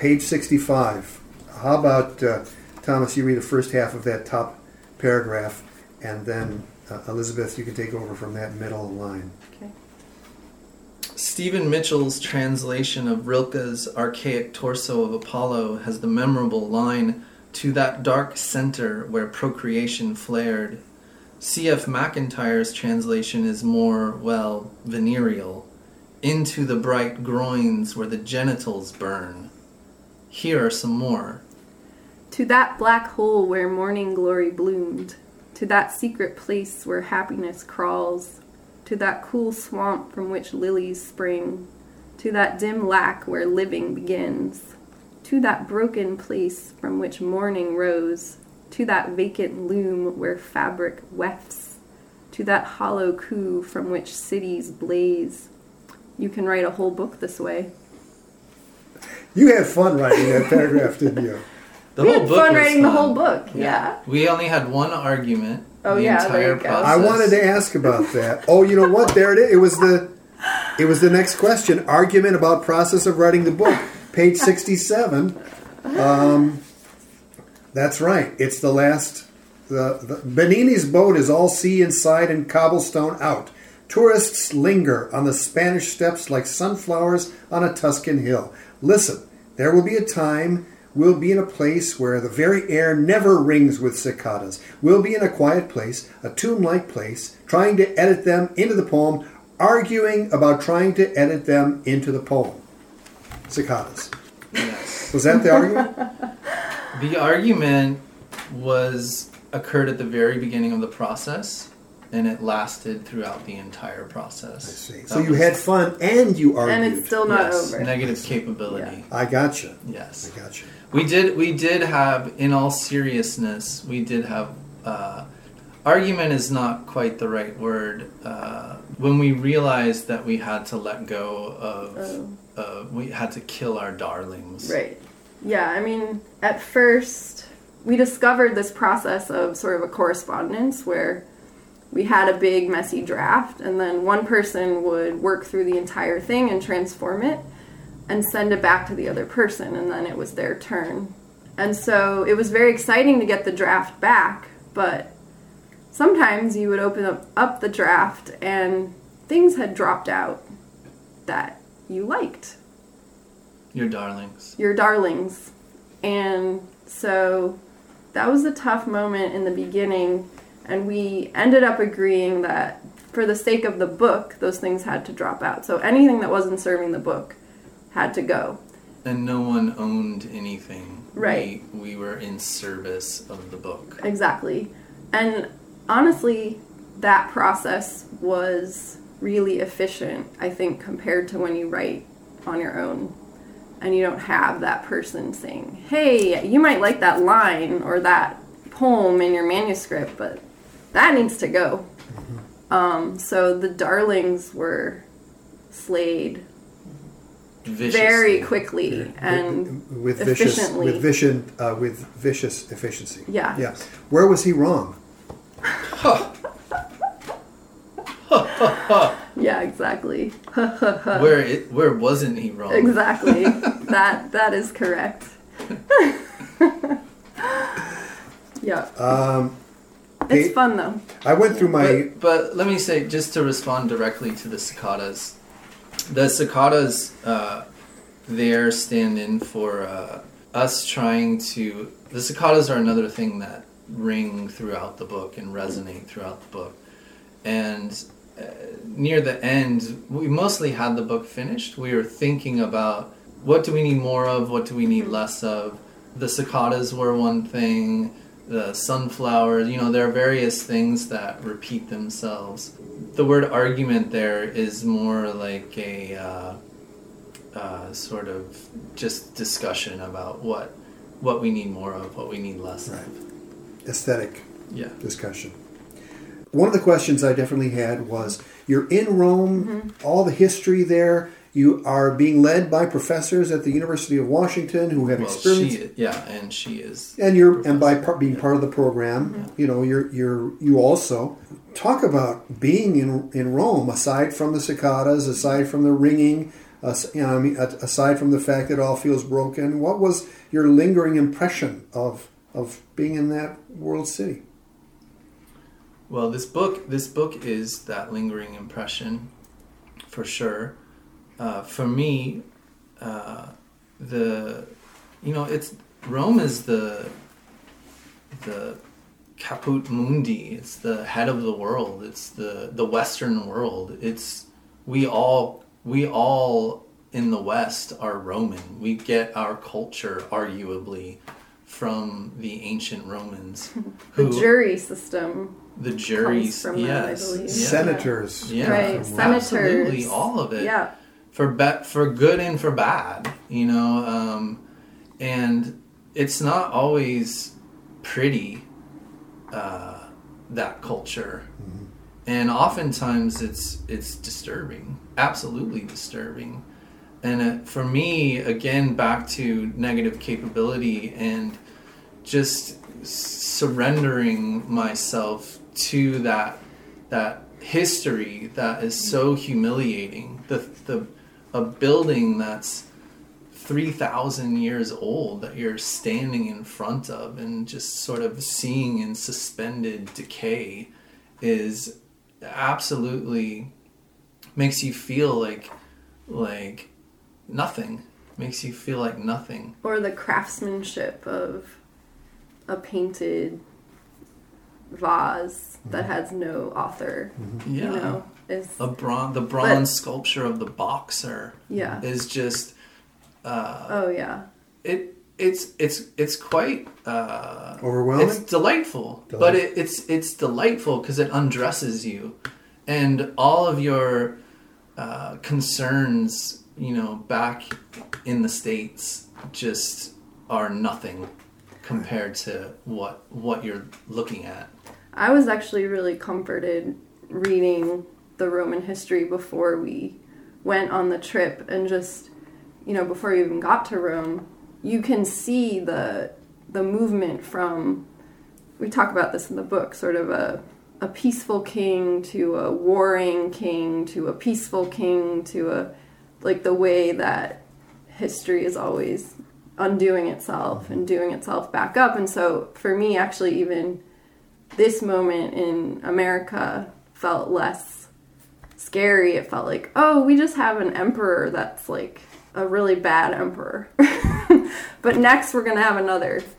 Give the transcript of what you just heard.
page 65. How about, Thomas, you read the first half of that top paragraph, and then, Elizabeth, you can take over from that middle line. Okay. Stephen Mitchell's translation of Rilke's archaic torso of Apollo has the memorable line, "To that dark center where procreation flared." C.F. McIntyre's translation is more, well, venereal. "Into the bright groins where the genitals burn." Here are some more. To that black hole where morning glory bloomed, to that secret place where happiness crawls, to that cool swamp from which lilies spring, to that dim lack where living begins, to that broken place from which morning rose, to that vacant loom where fabric wefts, to that hollow coo from which cities blaze. You can write a whole book this way. You had fun writing that paragraph, didn't you? We had fun writing the whole book, yeah. We only had one argument. Oh, the yeah, entire there you go. process. I wanted to ask about that. Oh, you know what? There it is. It was the next question. Argument about process of writing the book. Page 67. That's right. It's the last. The Benini's boat is all sea inside and cobblestone out. Tourists linger on the Spanish steps like sunflowers on a Tuscan hill. Listen, there will be a time we'll be in a place where the very air never rings with cicadas. We'll be in a quiet place, a tomb-like place, trying to edit them into the poem, arguing about trying to edit them into the poem. Cicadas. Yes. Was that the argument? The argument occurred at the very beginning of the process, and it lasted throughout the entire process. I see. So you had fun and you argued. And it's still not over. Negative capability. Yeah. I gotcha. Yes. I gotcha. We did have, in all seriousness, we did have, argument is not quite the right word. When we realized that we had to let go of, we had to kill our darlings. Right. Yeah, I mean, at first, we discovered this process of sort of a correspondence where we had a big, messy draft, and then one person would work through the entire thing and transform it and send it back to the other person, and then it was their turn. And so it was very exciting to get the draft back, but sometimes you would open up the draft and things had dropped out that you liked. Your darlings. Your darlings. And so that was a tough moment in the beginning, and we ended up agreeing that for the sake of the book, those things had to drop out. So anything that wasn't serving the book had to go. And no one owned anything. Right. We were in service of the book. Exactly. And honestly, that process was really efficient, I think, compared to when you write on your own. And you don't have that person saying, hey, you might like that line or that poem in your manuscript, but that needs to go. So the darlings were slayed Viciously. very quickly and with efficiently. With vicious efficiency. Yeah. Yeah. Where was he wrong? Yeah, exactly. Where wasn't he wrong? Exactly. That is correct. Yeah. It's fun though. I went through my... But let me say, just to respond directly to the cicadas. The cicadas, they're stand-in for us trying to... The cicadas are another thing that ring throughout the book and resonate throughout the book. And near the end, we mostly had the book finished. We were thinking about what do we need more of, what do we need less of. The cicadas were one thing, the sunflowers, there are various things that repeat themselves. The word argument there is more like a sort of just discussion about what we need more of, what we need less of. Aesthetic discussion. One of the questions I definitely had was, you're in Rome, all the history there, you are being led by professors at the University of Washington who have experience. She is. And by being part of the program, you also talk about being in Rome, aside from the cicadas, aside from the ringing, I mean, aside from the fact that it all feels broken, what was your lingering impression of being in that world city? Well, this book is that lingering impression, for sure. For me, it's Rome is the caput mundi. It's the head of the world. It's the Western world. It's we all in the West are Roman. We get our culture arguably from the ancient Romans. The jury system. The juries, from yes, them, I believe. Senators, yeah, right, senators, absolutely, all of it, yeah, for good and for bad, and it's not always pretty, that culture, and oftentimes it's disturbing, absolutely disturbing, and for me, again, back to negative capability and just surrendering myself to that history that is so humiliating. A building that's 3,000 years old that you're standing in front of and just sort of seeing in suspended decay is absolutely makes you feel like nothing. Makes you feel like nothing. Or the craftsmanship of a painted vase that has no author. Yeah. Is the bronze sculpture of the boxer. Yeah. Is just. Oh yeah. It's quite overwhelming. It's delightful, but it's delightful because it undresses you, and all of your concerns, back in the States, just are nothing compared to what you're looking at. I was actually really comforted reading the Roman history before we went on the trip, and just, before we even got to Rome, you can see the movement from, we talk about this in the book, sort of a peaceful king to a warring king to a peaceful king to the way that history is always undoing itself and doing itself back up. And so for me, actually, even this moment in America felt less scary. It felt like, oh, we just have an emperor that's like a really bad emperor. But next we're going to have another